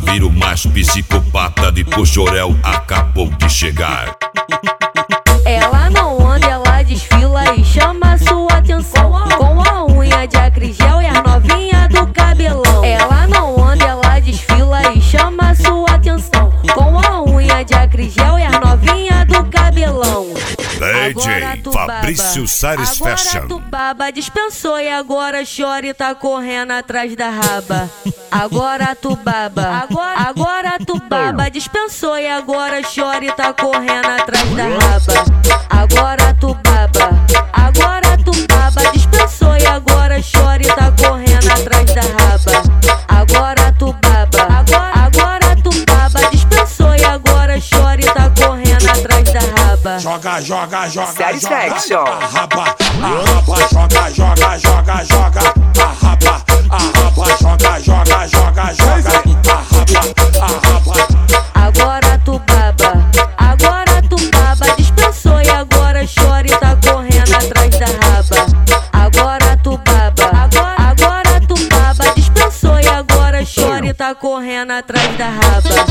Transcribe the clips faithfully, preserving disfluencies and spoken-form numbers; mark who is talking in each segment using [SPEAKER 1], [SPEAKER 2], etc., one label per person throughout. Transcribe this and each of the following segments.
[SPEAKER 1] vira o mais psicopata de Pochorel acabou de chegar.
[SPEAKER 2] Ela não anda, ela desfila e chama sua atenção com a unha de acrigel e as novinha do cabelão. Ela não anda, ela desfila e chama sua atenção com a unha de acrigel e as novinha do cabelão.
[SPEAKER 1] D J Fabrício Sares Fashion.
[SPEAKER 2] Agora tu baba, dispensou e agora chora e tá correndo atrás da raba. Agora tu baba, agora, agora tu baba, dispensou e agora chora e tá correndo atrás da raba. Agora tu baba, agora tu baba, dispensou e agora chora e tá correndo atrás da raba. Agora tu baba, agora, agora tu baba, dispensou e agora chora e tá correndo atrás da raba.
[SPEAKER 3] Joga, joga, joga,
[SPEAKER 4] Satisfaction.
[SPEAKER 3] joga, arraba, arraba, joga, joga, joga, joga, arraba, arraba, joga, joga, joga, joga, arraba, arraba.
[SPEAKER 2] Agora tu baba, agora tu baba, dispensou e agora chora e tá correndo atrás da raba. Agora tu baba, agora, agora tu baba, dispensou e agora chora e tá correndo atrás da raba.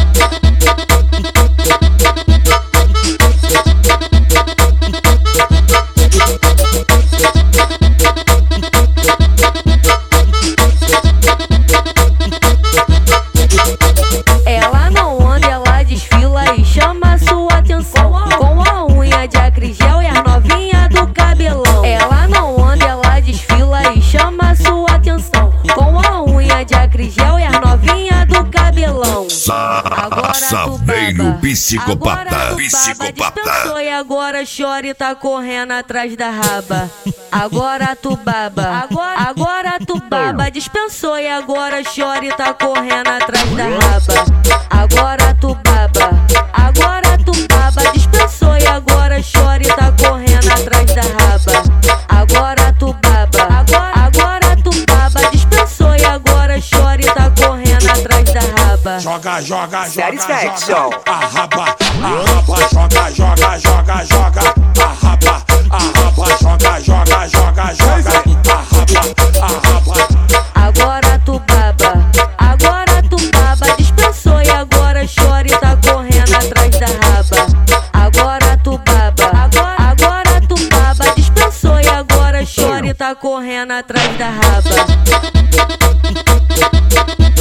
[SPEAKER 2] Ela não anda, ela desfila e chama sua atenção com a unha de acrigel e as novinha do cabelão. Ela não anda, ela desfila e chama sua atenção com a unha de acrigel e as novinha do cabelão.
[SPEAKER 1] Nossa, veio psicopata, psicopata.
[SPEAKER 2] Dispensou e agora chora e tá correndo atrás da raba. Agora tu baba, agora, agora tu baba, dispensou e agora chora e tá correndo atrás da raba. Agora tu baba, agora tu baba, dispensou e agora chora e tá correndo atrás da raba. Agora tu baba, agora, agora tu baba, dispensou e agora chora e tá correndo atrás da raba.
[SPEAKER 3] Joga, joga, joga,
[SPEAKER 4] Satisfaction.
[SPEAKER 3] joga, arraba, arraba, joga, joga, joga, joga, arraba, arraba, joga, joga, joga, joga, arraba, arraba.
[SPEAKER 2] Agora tu baba, agora tu baba, dispensou e agora chora e tá correndo atrás da raba. Agora tu baba, agora, agora tu baba, dispensou e agora chora e tá correndo atrás da raba.